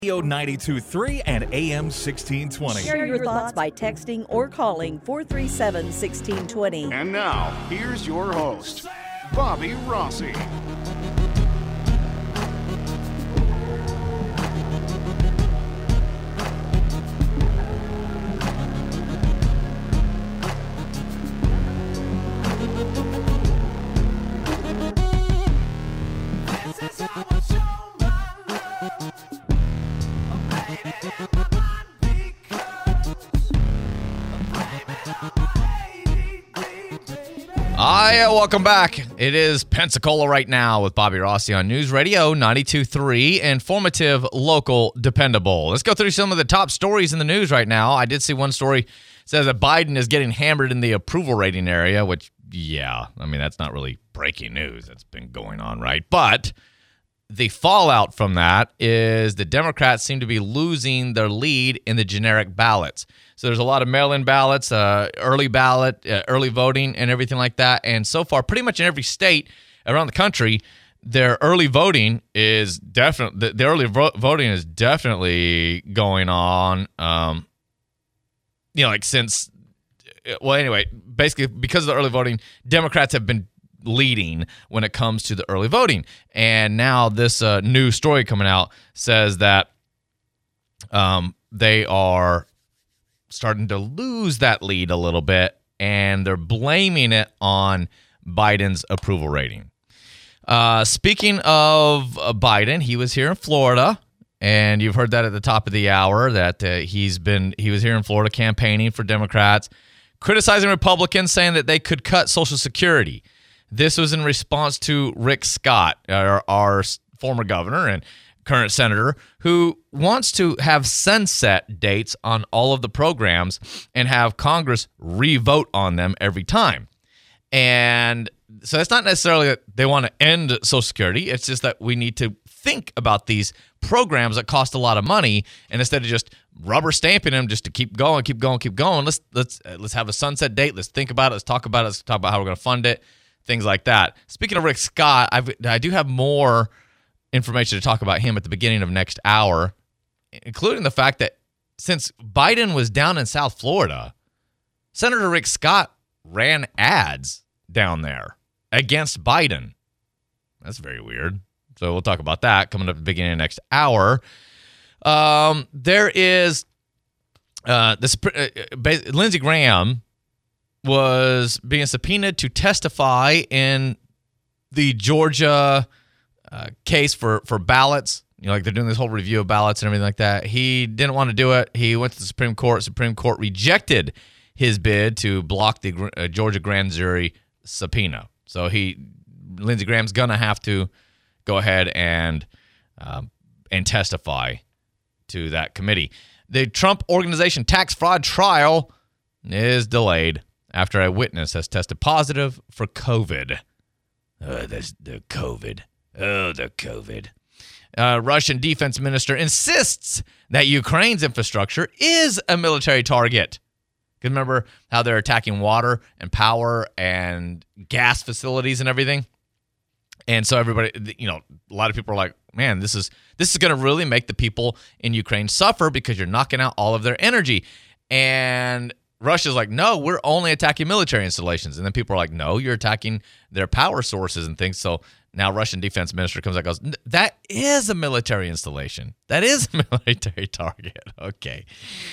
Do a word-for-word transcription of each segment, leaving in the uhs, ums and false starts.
ninety-two point three and A M sixteen twenty. Share your thoughts by texting or calling four three seven, one six two zero. And now, here's your host, Bobby Rossi. Hi, welcome back. It is Pensacola right now with Bobby Rossi on News Radio ninety-two point three, informative, local, dependable. Let's go through some of the top stories in the news right now. I did see one story says that Biden is getting hammered in the approval rating area, which, yeah, I mean, that's not really breaking news. That's been going on, right? But the fallout from that is the Democrats seem to be losing their lead in the generic ballots. So there's a lot of mail-in ballots, uh, early ballot, uh, early voting, and everything like that. And so far, pretty much in every state around the country, their early voting is definitely the, the early vo- voting is definitely going on. Um, you know, like since well, anyway, basically because of the early voting, Democrats have been leading when it comes to the early voting. And now this uh, new story coming out says that um, they are starting to lose that lead a little bit, and they're blaming it on Biden's approval rating. Uh, speaking of uh, Biden, he was here in Florida, and you've heard that at the top of the hour that uh, he's been he was here in Florida campaigning for Democrats, criticizing Republicans, saying that they could cut Social Security. This was in response to Rick Scott, our, our former governor and current senator, who wants to have sunset dates on all of the programs and have Congress re-vote on them every time. And so it's not necessarily that they want to end Social Security. It's just that we need to think about these programs that cost a lot of money, and instead of just rubber stamping them just to keep going, keep going, keep going, let's let's let's have a sunset date. Let's think about it. Let's talk about it. Let's talk about how we're going to fund it, things like that. Speaking of Rick Scott, I've, I do have more information to talk about him at the beginning of next hour, including the fact that since Biden was down in South Florida, Senator Rick Scott ran ads down there against Biden. That's very weird. So we'll talk about that coming up at the beginning of next hour. Um, there is uh, this uh, Lindsey Graham was being subpoenaed to testify in the Georgia Uh, case for, for ballots. You know, like they're doing this whole review of ballots and everything like that. He didn't want to do it. He went to the Supreme Court. Supreme Court rejected his bid to block the uh, Georgia grand jury subpoena. So he, Lindsey Graham's gonna have to go ahead and um, and testify to that committee. The Trump Organization tax fraud trial is delayed after a witness has tested positive for COVID. Uh, there's the COVID. Oh, the COVID. Uh, Russian defense minister insists that Ukraine's infrastructure is a military target. Because remember how they're attacking water and power and gas facilities and everything? And so everybody, you know, a lot of people are like, man, this is this is going to really make the people in Ukraine suffer because you're knocking out all of their energy. And Russia's like, no, we're only attacking military installations. And then people are like, no, you're attacking their power sources and things. So now Russian defense minister comes out and goes, that is a military installation. That is a military target. Okay.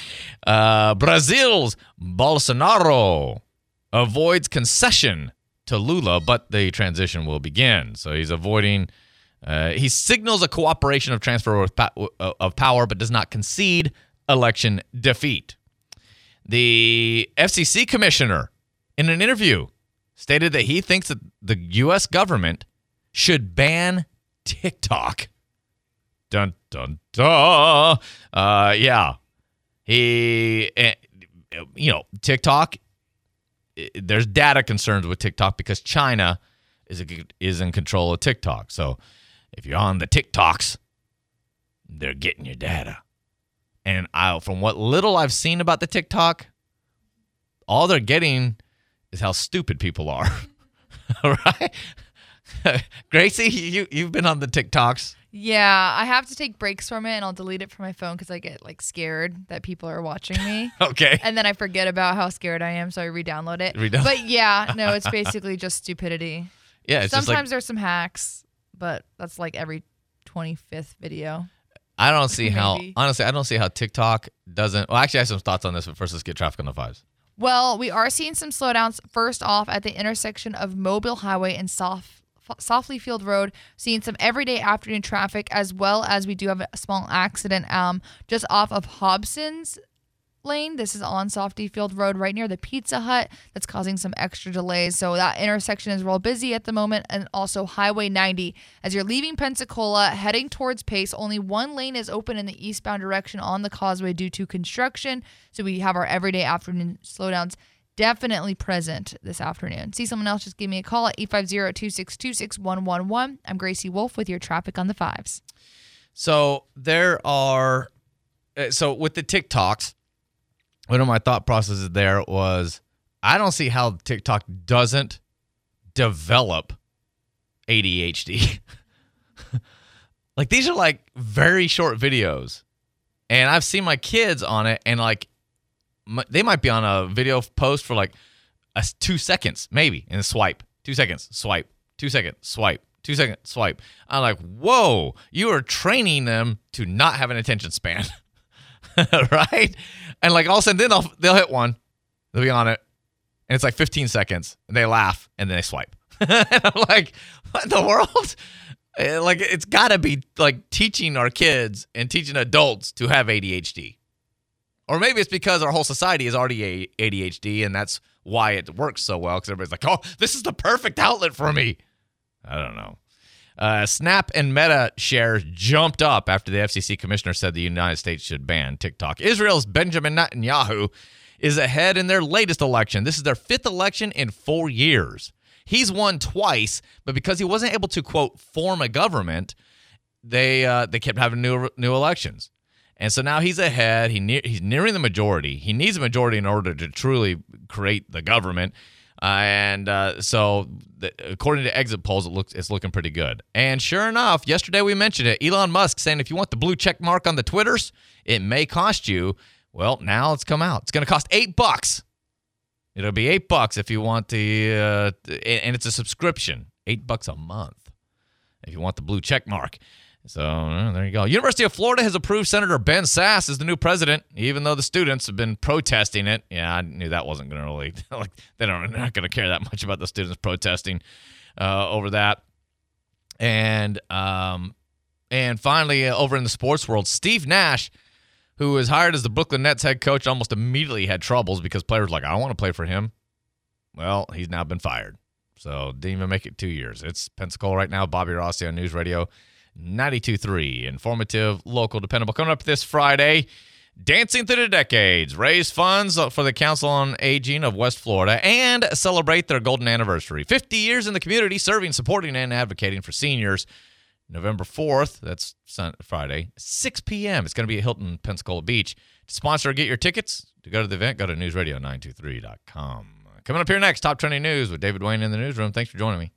Uh, Brazil's Bolsonaro avoids concession to Lula, but the transition will begin. So he's avoiding, uh, he signals a cooperation of transfer of power, but does not concede election defeat. The F C C commissioner, in an interview, stated that he thinks that the U S government should ban TikTok. Dun, dun, dun. Uh, yeah. He, you know, TikTok, there's data concerns with TikTok because China is, is in control of TikTok. So if you're on the TikToks, they're getting your data. And I, from what little I've seen about the TikTok, all they're getting is how stupid people are. Right? Gracie, you, you've been on the TikToks. Yeah, I have to take breaks from it, and I'll delete it from my phone because I get like scared that people are watching me. Okay. And then I forget about how scared I am, so I re-download it. Re-download. But yeah, no, it's basically just stupidity. Yeah, it's Sometimes just like, there's some hacks, but that's like every twenty-fifth video. I don't see how, Maybe. honestly, I don't see how TikTok doesn't. Well, actually, I have some thoughts on this, but first, let's get traffic on the fives. Well, we are seeing some slowdowns. First off, at the intersection of Mobile Highway and Soft, Softly Field Road, seeing some everyday afternoon traffic, as well as we do have a small accident um, just off of Hobson's Lane. This is on Softly Field Road right near the Pizza Hut. That's causing some extra delays. So that intersection is real busy at the moment. And also Highway ninety. As you're leaving Pensacola, heading towards Pace, only one lane is open in the eastbound direction on the causeway due to construction. So we have our everyday afternoon slowdowns definitely present this afternoon. See someone else, just give me a call at eight five zero, two six two, six one one one. I'm Gracie Wolf with your traffic on the fives. So there are, uh, so with the TikToks, one of my thought processes there was, I don't see how TikTok doesn't develop A D H D. Like, these are like very short videos, and I've seen my kids on it, and like, m- they might be on a video post for like a, two seconds, maybe, and swipe, two seconds, swipe, two seconds, swipe, two seconds, swipe. I'm like, whoa, you are training them to not have an attention span. Right? And like all of a sudden, then they'll, they'll hit one, they'll be on it, and it's like fifteen seconds, and they laugh, and then they swipe. And I'm like, what in the world? Like, it's got to be like teaching our kids and teaching adults to have A D H D. Or maybe it's because our whole society is already A D H D, and that's why it works so well, because everybody's like, oh, this is the perfect outlet for me. I don't know. Uh, Snap and Meta shares jumped up after the F C C commissioner said the United States should ban TikTok. Israel's Benjamin Netanyahu is ahead in their latest election. This is their fifth election in four years. He's won twice, but because he wasn't able to, quote, form a government, they uh, they kept having new new elections. And so now he's ahead. He ne- he's nearing the majority. He needs a majority in order to truly create the government. Uh, and uh, so, the, according to exit polls, it looks it's looking pretty good. And sure enough, yesterday we mentioned it. Elon Musk saying if you want the blue check mark on the Twitters, it may cost you. Well, now it's come out. It's going to cost eight bucks. It'll be eight bucks if you want the, uh, and it's a subscription, eight bucks a month if you want the blue check mark. So uh, there you go. University of Florida has approved Senator Ben Sasse as the new president, even though the students have been protesting it. Yeah, I knew that wasn't going to really, like, they don't, they're not going to care that much about the students protesting uh, over that. And um, and finally, uh, over in the sports world, Steve Nash, who was hired as the Brooklyn Nets head coach, almost immediately had troubles because players were like, I don't want to play for him. Well, he's now been fired. So didn't even make it two years. It's Pensacola right now. Bobby Rossi on News Radio ninety-two point three. Informative, local, dependable. Coming up this Friday, Dancing Through the Decades. Raise funds for the Council on Aging of West Florida and celebrate their golden anniversary. fifty years in the community, serving, supporting, and advocating for seniors. November fourth, that's Sunday, Friday, six p.m. It's going to be at Hilton Pensacola Beach. To sponsor or get your tickets, to go to the event, go to news radio nine two three dot com. Coming up here next, Top Trending News with David Wayne in the newsroom. Thanks for joining me.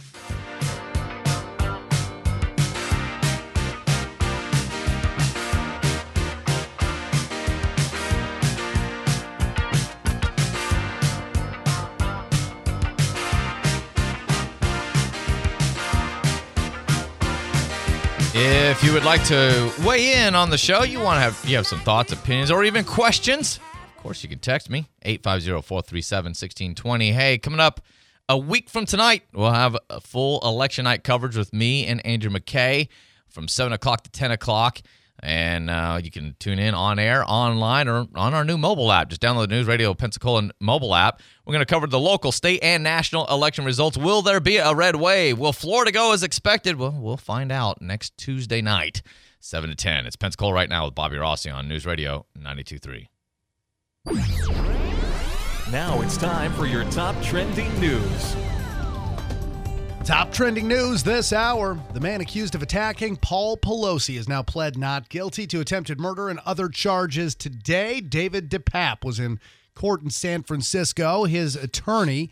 If you would like to weigh in on the show, you want to have you have some thoughts, opinions, or even questions, of course, you can text me, eight five zero, four three seven, one six two zero. Hey, coming up a week from tonight, we'll have a full election night coverage with me and Andrew McKay from seven o'clock to ten o'clock. And uh, you can tune in on air, online, or on our new mobile app. Just download the News Radio Pensacola mobile app. We're going to cover the local, state, and national election results. Will there be a red wave? Will Florida go as expected? Well, we'll find out next Tuesday night, seven to ten. It's Pensacola Right Now with Bobby Rossi on News Radio ninety-two point three. Now it's time for your top trending news. Top trending news this hour. The man accused of attacking Paul Pelosi has now pled not guilty to attempted murder and other charges today. David DePape was in court in San Francisco. His attorney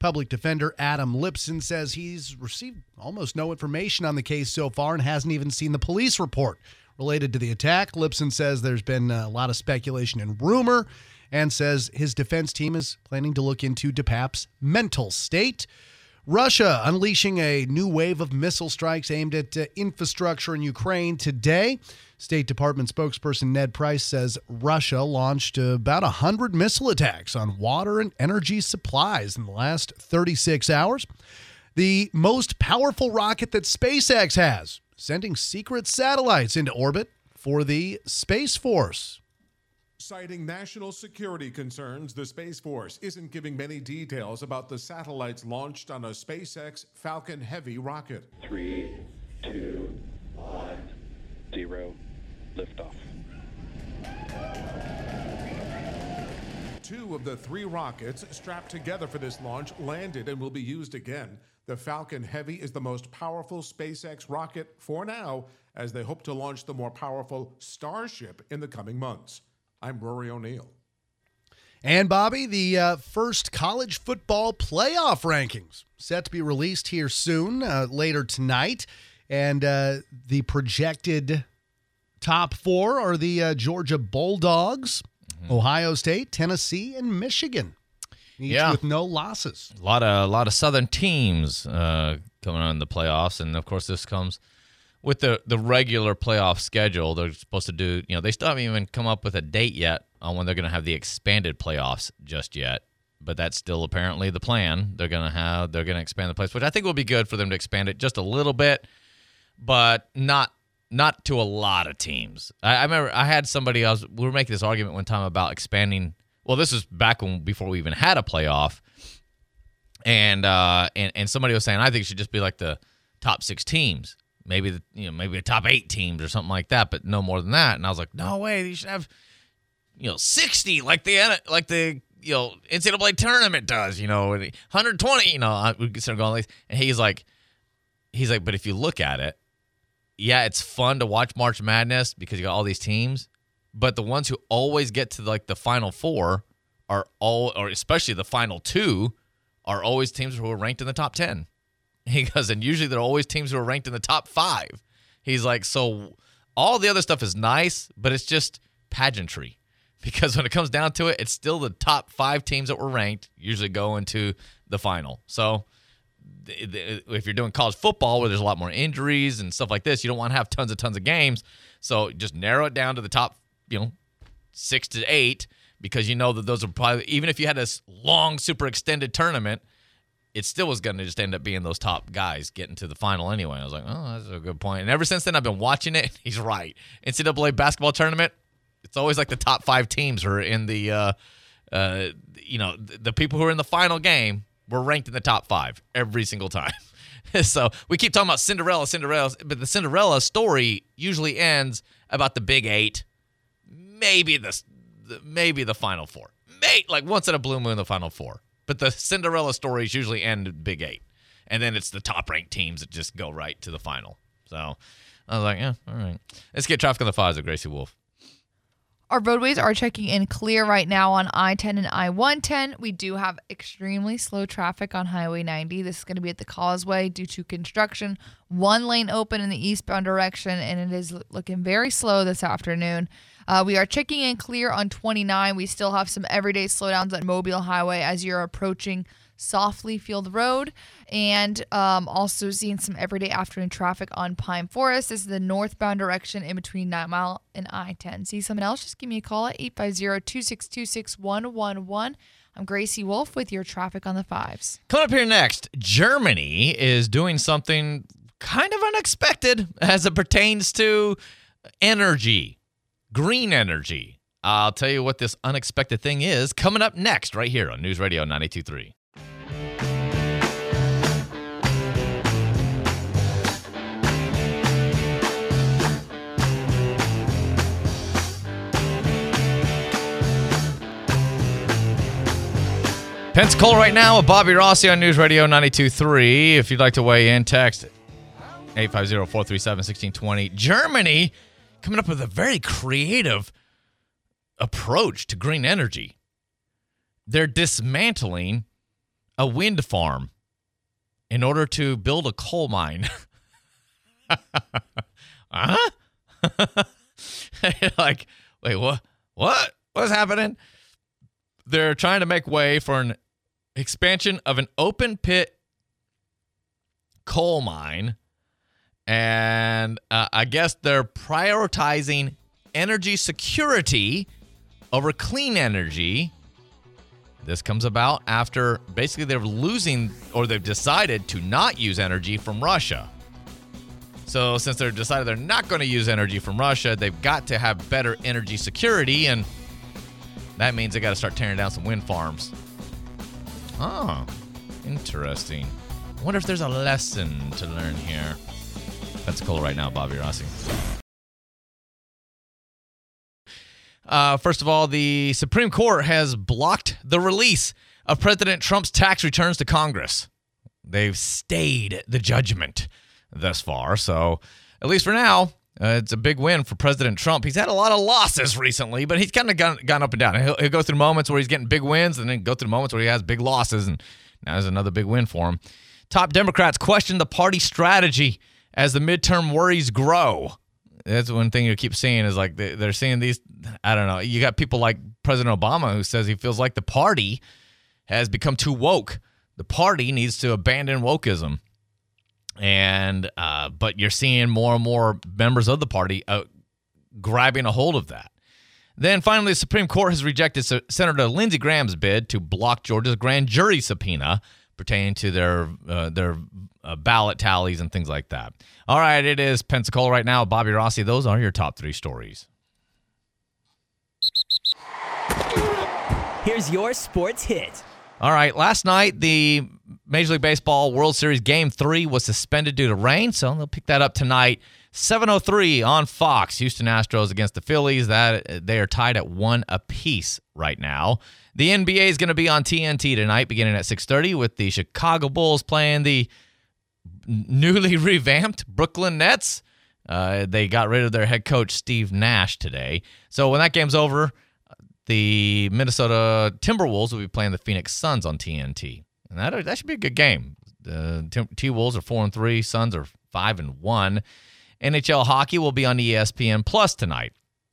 Public Defender Adam Lipson says he's received almost no information on the case so far and hasn't even seen the police report related to the attack. Lipson says there's been a lot of speculation and rumor and says his defense team is planning to look into DePape's mental state. Russia unleashing a new wave of missile strikes aimed at uh, infrastructure in Ukraine today. State Department spokesperson Ned Price says Russia launched about one hundred missile attacks on water and energy supplies in the last thirty-six hours. The most powerful rocket that SpaceX has, sending secret satellites into orbit for the Space Force. Citing national security concerns, the Space Force isn't giving many details about the satellites launched on a SpaceX Falcon Heavy rocket. Three, two, one, zero, liftoff. Two of the three rockets strapped together for this launch landed and will be used again. The Falcon Heavy is the most powerful SpaceX rocket for now, as they hope to launch the more powerful Starship in the coming months. I'm Rory O'Neill. And, Bobby, the uh, first college football playoff rankings set to be released here soon, uh, later tonight. And uh, the projected top four are the uh, Georgia Bulldogs, mm-hmm. Ohio State, Tennessee, and Michigan, each yeah. with no losses. A lot of, a lot of Southern teams uh, coming on in the playoffs. And, of course, this comes with the, the regular playoff schedule. They're supposed to do, you know, they still haven't even come up with a date yet on when they're going to have the expanded playoffs just yet. But that's still apparently the plan. They're going to have, they're going to expand the playoffs, which I think will be good for them to expand it just a little bit, but not not to a lot of teams. I, I remember I had somebody else, we were making this argument one time about expanding. Well, this was back when, before we even had a playoff. And, uh, and, and somebody was saying, I think it should just be like the top six teams. Maybe the you know maybe the top eight teams or something like that, but no more than that. And I was like, no way, you should have you know sixty like the like the you know N C double A tournament does, you know, one hundred twenty. You know, we consider going like, and he's like, he's like, but if you look at it, yeah, it's fun to watch March Madness because you got all these teams, but the ones who always get to like the Final Four are all, or especially the Final Two, are always teams who are ranked in the top ten. He goes, and usually they're always teams who are ranked in the top five. He's like, so all the other stuff is nice, but it's just pageantry. Because when it comes down to it, it's still the top five teams that were ranked usually go into the final. So if you're doing college football where there's a lot more injuries and stuff like this, you don't want to have tons and tons of games. So just narrow it down to the top, you know, six to eight, because you know that those are probably, even if you had this long, super extended tournament, it still was going to just end up being those top guys getting to the final anyway. I was like, oh, that's a good point. And ever since then, I've been watching it. He's right. N C double A basketball tournament, it's always like the top five teams are in the, uh, uh, you know, the, the people who are in the final game were ranked in the top five every single time. So we keep talking about Cinderella, Cinderella, but the Cinderella story usually ends about the Big Eight, maybe the, the maybe the Final Four, May, like once in a blue moon, the Final Four. But the Cinderella stories usually end at Big Eight. And then it's the top-ranked teams that just go right to the final. So I was like, yeah, all right. Let's get traffic on the fives with Gracie Wolf. Our roadways are checking in clear right now on I ten and I one ten. We do have extremely slow traffic on Highway ninety. This is going to be at the Causeway due to construction. One lane open in the eastbound direction, and it is looking very slow this afternoon. Uh, we are checking in clear on twenty-nine. We still have some everyday slowdowns at Mobile Highway as you're approaching Softly Field Road, and um, also seeing some everyday afternoon traffic on Pine Forest. This is the northbound direction in between Nine Mile and I ten. See someone else? Just give me a call at eight five zero, two six two, six one one one. I'm Gracie Wolf with your traffic on the fives. Coming up here next, Germany is doing something kind of unexpected as it pertains to energy, green energy. I'll tell you what this unexpected thing is coming up next right here on News Radio ninety-two point three. Pensacola right now with Bobby Rossi on News Radio ninety-two point three. If you'd like to weigh in, text eight five zero, four three seven, one six two zero. Germany coming up with a very creative approach to green energy. They're dismantling a wind farm in order to build a coal mine. Huh? Like, wait, what? What? What's happening? They're trying to make way for an expansion of an open pit coal mine. And uh, I guess they're prioritizing energy security over clean energy. This comes about after basically they're losing, or they've decided to not use energy from Russia. So since they've decided they're not going to use energy from Russia, they've got to have better energy security, and that means they got to start tearing down some wind farms. Oh, interesting. I wonder if there's a lesson to learn here. That's cool right now, Bobby Rossi. Uh, first of all, the Supreme Court has blocked the release of President Trump's tax returns to Congress. They've stayed the judgment thus far, so at least for now, uh, it's a big win for President Trump. He's had a lot of losses recently, but he's kind of gone, gone up and down. He'll, he'll go through moments where he's getting big wins, and then go through moments where he has big losses, and now there's another big win for him. Top Democrats question the party strategy as the midterm worries grow. That's one thing you keep seeing is like they're seeing these, I don't know, you got people like President Obama who says he feels like the party has become too woke. The party needs to abandon wokeism. And, uh, but you're seeing more and more members of the party uh, grabbing a hold of that. Then finally, the Supreme Court has rejected S- Senator Lindsey Graham's bid to block Georgia's grand jury subpoena pertaining to their uh, their uh, ballot tallies and things like that. All right, it is Pensacola right now. Bobby Rossi, those are your top three stories. Here's your sports hit. All right, last night, the Major League Baseball World Series Game three was suspended due to rain, so they'll pick that up tonight. seven oh three on Fox. Houston Astros against the Phillies. That they are tied at one apiece right now. The N B A is going to be on T N T tonight, beginning at six thirty, with the Chicago Bulls playing the newly revamped Brooklyn Nets. Uh, they got rid of their head coach, Steve Nash, today. So when that game's over, the Minnesota Timberwolves will be playing the Phoenix Suns on T N T. And that, that should be a good game. The T-Wolves are four and three, Suns are five and one. N H L hockey will be on E S P N Plus tonight.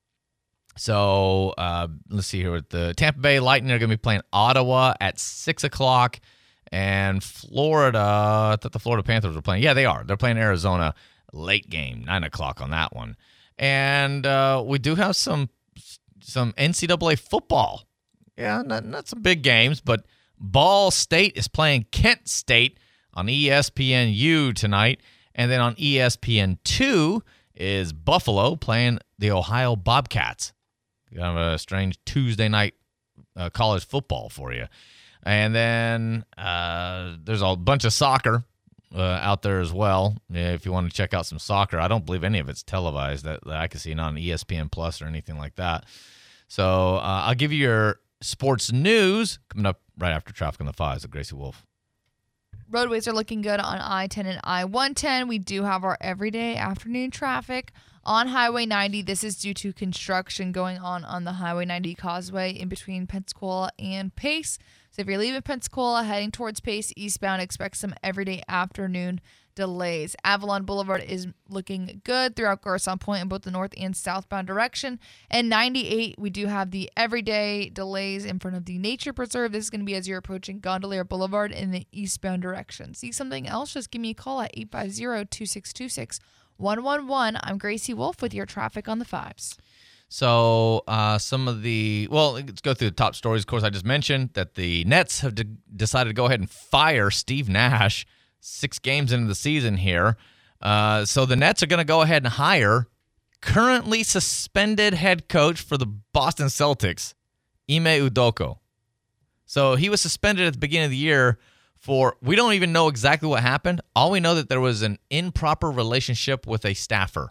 So uh, let's see here. With the Tampa Bay Lightning are going to be playing Ottawa at six o'clock. And Florida, I thought the Florida Panthers were playing. Yeah, they are. They're playing Arizona late game, nine o'clock on that one. And uh, we do have some some N C double A football. Yeah, not, not some big games, but Ball State is playing Kent State on E S P N U tonight. And then on E S P N two is Buffalo playing the Ohio Bobcats. Kind of a strange Tuesday night uh, college football for you. And then uh, there's a bunch of soccer uh, out there as well. If you want to check out some soccer, I don't believe any of it's televised that, that I can see, not on E S P N Plus or anything like that. So uh, I'll give you your sports news coming up right after Traffic on the Fives with Gracie Wolf. Roadways are looking good on I ten and I one ten. We do have our everyday afternoon traffic on Highway ninety. This is due to construction going on on the Highway ninety causeway in between Pensacola and Pace. So if you're leaving Pensacola, heading towards Pace eastbound, expect some everyday afternoon delays. Avalon Boulevard is looking good throughout Garcon Point in both the north and southbound direction. And ninety-eight, we do have the everyday delays in front of the Nature Preserve. This is going to be as you're approaching Gondolier Boulevard in the eastbound direction. See something else? Just give me a call at eight five zero, two six two six, one one one. I'm Gracie Wolf with your traffic on the fives. So uh, some of the, well, let's go through the top stories. Of course, I just mentioned that the Nets have de- decided to go ahead and fire Steve Nash six games into the season here. Uh, so the Nets are going to go ahead and hire currently suspended head coach for the Boston Celtics, Ime Udoka. So he was suspended at the beginning of the year for, we don't even know exactly what happened. All we know that there was an improper relationship with a staffer.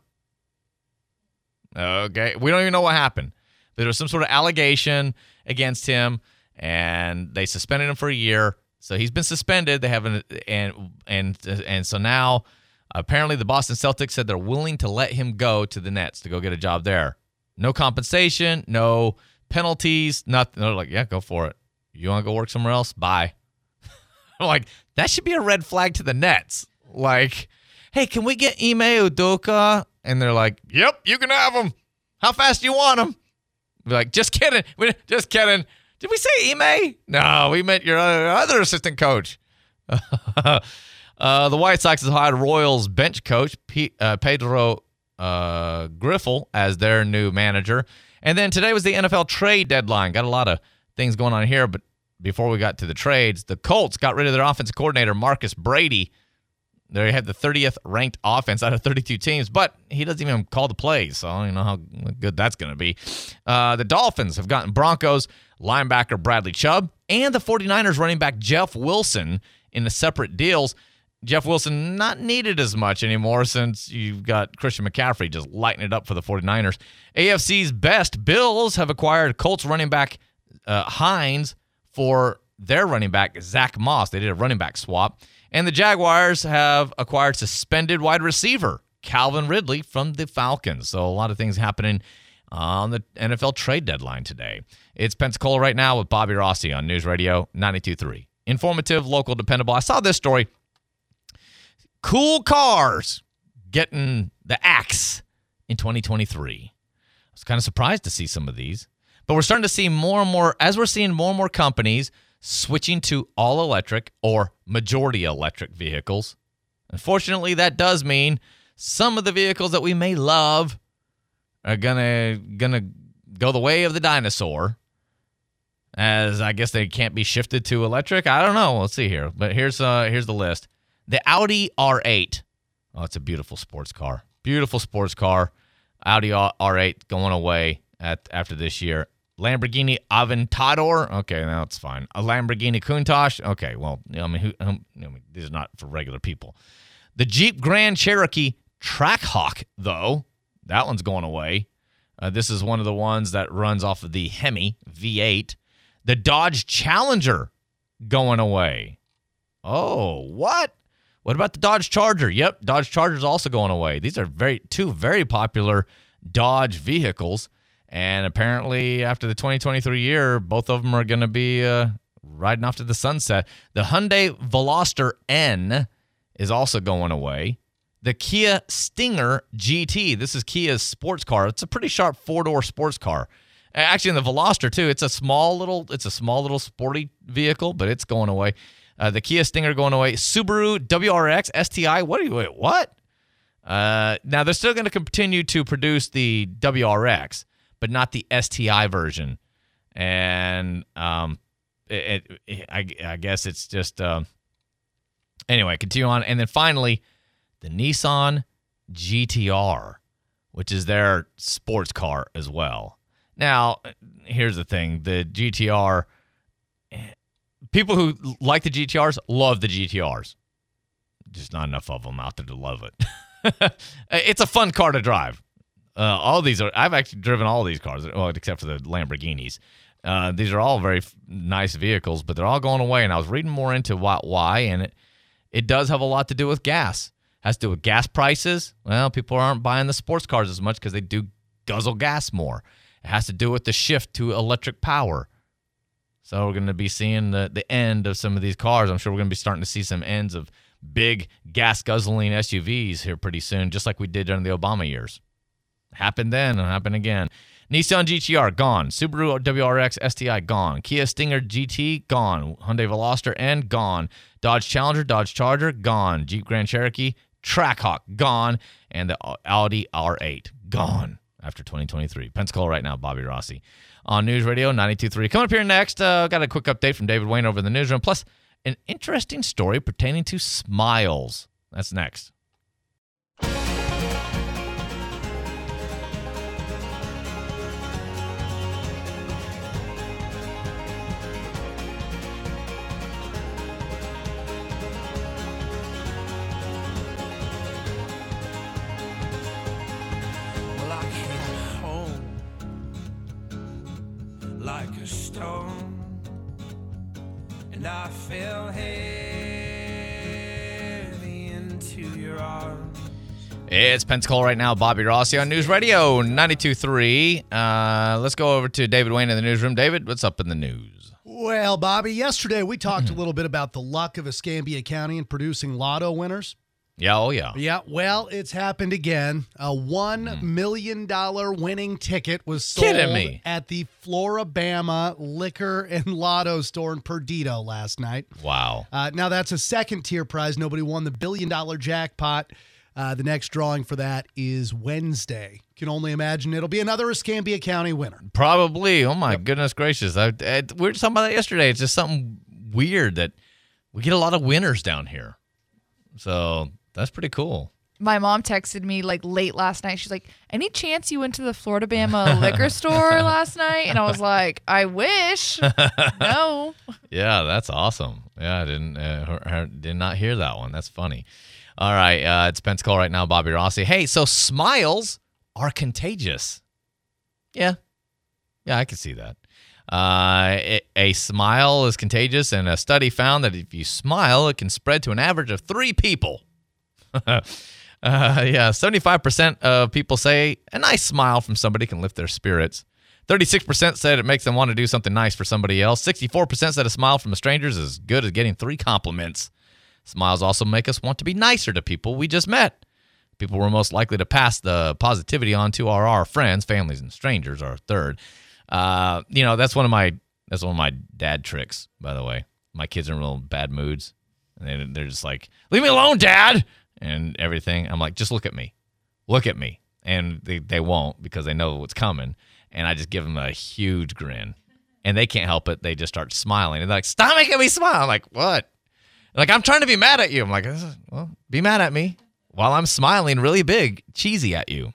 Okay, we don't even know what happened. There was some sort of allegation against him, and they suspended him for a year. So he's been suspended. They haven't, and and and so now, apparently, the Boston Celtics said they're willing to let him go to the Nets to go get a job there. No compensation, no penalties, nothing. They're like, yeah, go for it. You want to go work somewhere else? Bye. I'm like, that should be a red flag to the Nets. Like, hey, can we get Ime Udoka? And they're like, yep, you can have him. How fast do you want him? Be like, just kidding. We, just kidding. Did we say Ime? No, we meant your other, other assistant coach. uh, the White Sox have hired Royals bench coach P, uh, Pedro uh, Griffel as their new manager. And then today was the N F L trade deadline. Got a lot of things going on here, but before we got to the trades, the Colts got rid of their offensive coordinator, Marcus Brady. They had the thirtieth ranked offense out of thirty-two teams, but he doesn't even call the plays, so I don't even know how good that's going to be. Uh, the Dolphins have gotten Broncos linebacker Bradley Chubb and the 49ers running back Jeff Wilson in the separate deals. Jeff Wilson not needed as much anymore since you've got Christian McCaffrey just lighting it up for the 49ers. A F C's best Bills have acquired Colts running back uh, Hines for their running back Zach Moss. They did a running back swap. And the Jaguars have acquired suspended wide receiver Calvin Ridley from the Falcons. So a lot of things happening on the N F L trade deadline today. It's Pensacola right now with Bobby Rossi on News Radio ninety-two point three. Informative, local, dependable. I saw this story. Cool cars getting the axe in twenty twenty-three. I was kind of surprised to see some of these. But we're starting to see more and more, as we're seeing more and more companies switching to all-electric or majority-electric vehicles. Unfortunately, that does mean some of the vehicles that we may love are gonna gonna go the way of the dinosaur, as I guess they can't be shifted to electric. I don't know. Let's see here. But here's uh here's the list. The Audi R eight. Oh, it's a beautiful sports car. Beautiful sports car. Audi R eight going away at after this year. Lamborghini Aventador. Okay, now it's fine. A Lamborghini Countach. Okay, well, I mean, who, um, I mean, these are not for regular people. The Jeep Grand Cherokee Trackhawk, though, that one's going away. Uh, this is one of the ones that runs off of the Hemi V eight. The Dodge Challenger going away. Oh, what? What about the Dodge Charger? Yep, Dodge Charger's also going away. These are very two very popular Dodge vehicles. And apparently, after the twenty twenty-three year, both of them are going to be uh, riding off to the sunset. The Hyundai Veloster N is also going away. The Kia Stinger G T. This is Kia's sports car. It's a pretty sharp four-door sports car. Actually, in the Veloster too, it's a small little, it's a small little sporty vehicle, but it's going away. Uh, the Kia Stinger going away. Subaru W R X S T I. What are you? Wait, what? Uh, now they're still going to continue to produce the W R X, but not the S T I version. And um, it, it, I, I guess it's just uh, anyway. Continue on, and then finally, the Nissan G T R, which is their sports car as well. Now, here's the thing: the G T R. People who like the G T Rs love the G T Rs. Just not enough of them out there to love it. It's a fun car to drive. Uh, all these are. I've actually driven all these cars, well, except for the Lamborghinis. Uh, these are all very f- nice vehicles, but they're all going away. And I was reading more into why, why, and it it does have a lot to do with gas. It has to do with gas prices. Well, people aren't buying the sports cars as much because they do guzzle gas more. It has to do with the shift to electric power. So we're going to be seeing the, the end of some of these cars. I'm sure we're going to be starting to see some ends of big gas-guzzling S U Vs here pretty soon, just like we did during the Obama years. Happened then and happened again. Nissan G T R, gone. Subaru W R X S T I, gone. Kia Stinger G T, gone. Hyundai Veloster N, gone. Dodge Challenger, Dodge Charger, gone. Jeep Grand Cherokee, Trackhawk, gone. And the Audi R eight, gone after twenty twenty-three. Pensacola right now, Bobby Rossi on News Radio ninety-two point three. Coming up here next, uh, got a quick update from David Wayne over in the newsroom, plus an interesting story pertaining to smiles. That's next. Like a stone, and I fell heavy into your arms. It's Pensacola right now. Bobby Rossi on News Radio ninety-two point three. Uh, let's go over to David Wayne in the newsroom. David, what's up in the news? Well, Bobby, yesterday we talked a little bit about the luck of Escambia County in producing lotto winners. Yeah, oh yeah. Yeah, well, it's happened again. A one million dollars winning ticket was sold Kidding me. at the Floribama Liquor and Lotto store in Perdido last night. Wow. Uh, now, that's a second-tier prize. Nobody won the billion-dollar jackpot. Uh, the next drawing for that is Wednesday. Can only imagine it'll be another Escambia County winner. Probably. Oh, my yep. goodness gracious. I, I, we were talking about that yesterday. It's just something weird that we get a lot of winners down here. So that's pretty cool. My mom texted me like late last night. She's like, any chance you went to the Floribama liquor store last night? And I was like, I wish. No. Yeah, that's awesome. Yeah, I didn't uh, her, her, did not hear that one. That's funny. All right, uh, it's Pensacola right now, Bobby Rossi. Hey, so smiles are contagious. Yeah. Yeah, I can see that. Uh, a, a smile is contagious, and a study found that if you smile, it can spread to an average of three people. uh, yeah, seventy-five percent of people say a nice smile from somebody can lift their spirits. thirty-six percent said it makes them want to do something nice for somebody else. sixty-four percent said a smile from a stranger is as good as getting three compliments. Smiles also make us want to be nicer to people we just met. People we're most likely to pass the positivity on to are our friends, families, and strangers are third. Uh, you know, that's one of my that's one of my dad tricks, by the way. My kids are in real bad moods, and they, they're just like, leave me alone, Dad, and everything. I'm like, just look at me. Look at me. And they, they won't because they know what's coming, and I just give them a huge grin, and they can't help it. They just start smiling. And they're like, stop making me smile. I'm like, what? Like, I'm trying to be mad at you. I'm like, well, be mad at me while I'm smiling really big, cheesy at you.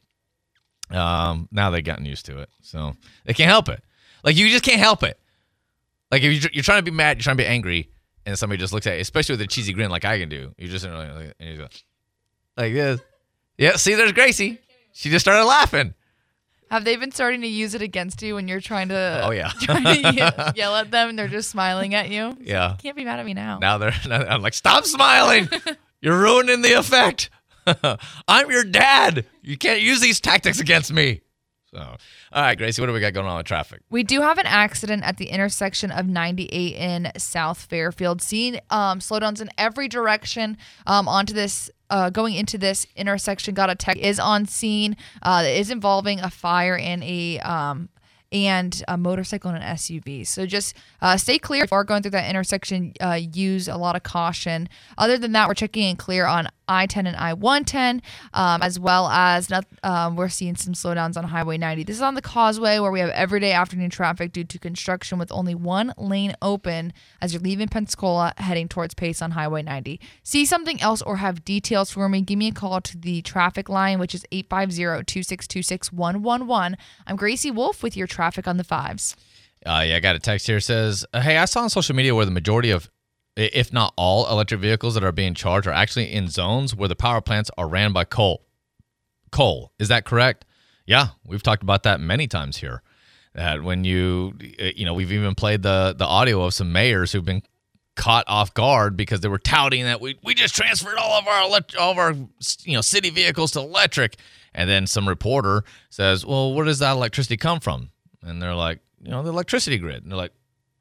Um, now they've gotten used to it, so they can't help it. Like, you just can't help it. Like, if you're, you're trying to be mad, you're trying to be angry, and somebody just looks at you, especially with a cheesy grin like I can do. You just and you go like this. Yeah, see, there's Gracie. She just started laughing. Have they been starting to use it against you when you're trying to? Oh yeah, trying to yell, yell at them, and they're just smiling at you? Yeah, you can't be mad at me now. Now they're. I'm like, stop smiling. You're ruining the effect. I'm your dad. You can't use these tactics against me. So, all right, Gracie, what do we got going on with traffic? We do have an accident at the intersection of ninety-eight in South Fairfield. Seeing um, slowdowns in every direction um, onto this, uh, going into this intersection. Got a tech is on scene. Uh, it is involving a fire and a um, and a motorcycle and an S U V. So just uh, stay clear if you are going through that intersection. Uh, use a lot of caution. Other than that, we're checking in clear on I ten and I one ten, um, as well as not, um, we're seeing some slowdowns on Highway ninety. This is on the Causeway where we have everyday afternoon traffic due to construction with only one lane open as you're leaving Pensacola heading towards Pace on Highway ninety. See something else or have details for me, give me a call to the traffic line, which is eight five zero, two six two, six one one one. I'm Gracie Wolf with your traffic on the fives. Uh, yeah, I got a text here. It says, hey, I saw on social media where the majority of, if not all, electric vehicles that are being charged are actually in zones where the power plants are ran by coal. Coal. Is that correct? Yeah, we've talked about that many times here. That when you, you know, we've even played the the audio of some mayors who've been caught off guard because they were touting that we we just transferred all of our elect- all of our you know city vehicles to electric, and then some reporter says, well, where does that electricity come from? And they're like, you know, the electricity grid. And they're like,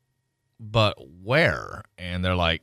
but where? And they're like,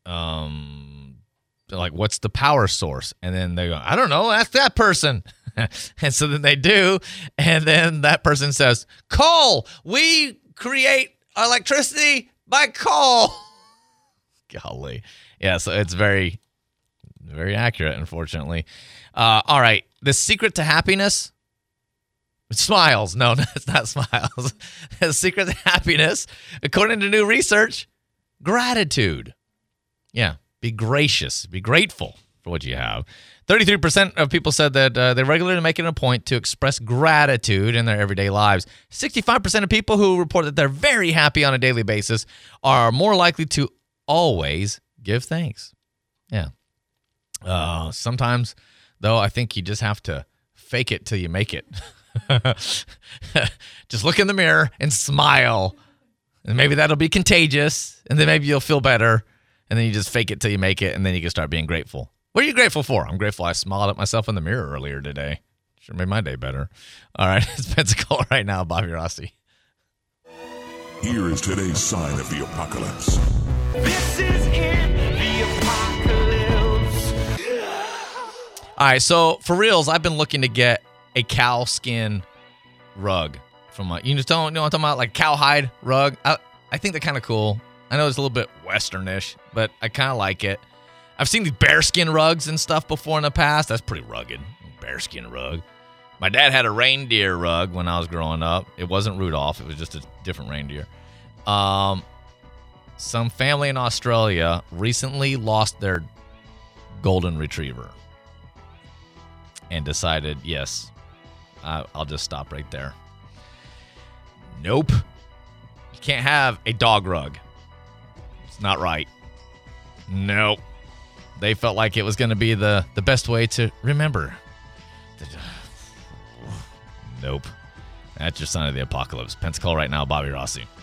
um, they're like, what's the power source? And then they go, I don't know, ask that person. And so then they do. And then that person says, coal, we create electricity by coal. Golly. Yeah, so it's very, very accurate, unfortunately. Uh, all right, the secret to happiness. Smiles. No, it's not smiles. The secret to happiness, according to new research, gratitude. Yeah, be gracious. Be grateful for what you have. thirty-three percent of people said that uh, they regularly make it a point to express gratitude in their everyday lives. sixty-five percent of people who report that they're very happy on a daily basis are more likely to always give thanks. Yeah. Uh, sometimes, though, I think you just have to fake it till you make it. Just look in the mirror and smile, and maybe that'll be contagious, and then maybe you'll feel better, and then you just fake it till you make it, and then you can start being grateful. What are you grateful for? I'm grateful I smiled at myself in the mirror earlier today. Sure made my day better. All right, it's Pensacola right now, Bobby Rossi. Here is today's sign of the apocalypse. This is it, the apocalypse. All right, so for reals, I've been looking to get a cow skin rug from my. You just don't you know what I'm talking about, like cowhide rug. I, I think they're kind of cool. I know it's a little bit westernish, but I kind of like it. I've seen these bearskin rugs and stuff before in the past. That's pretty rugged. Bearskin rug. My dad had a reindeer rug when I was growing up. It wasn't Rudolph. It was just a different reindeer. Um, some family in Australia recently lost their golden retriever and decided, yes, I, I'll just stop right there. Nope. You can't have a dog rug. It's not right. Nope. They felt like it was going to be the, the best way to remember. Nope. That's your sign of the apocalypse. Pensacola right now, Bobby Rossi.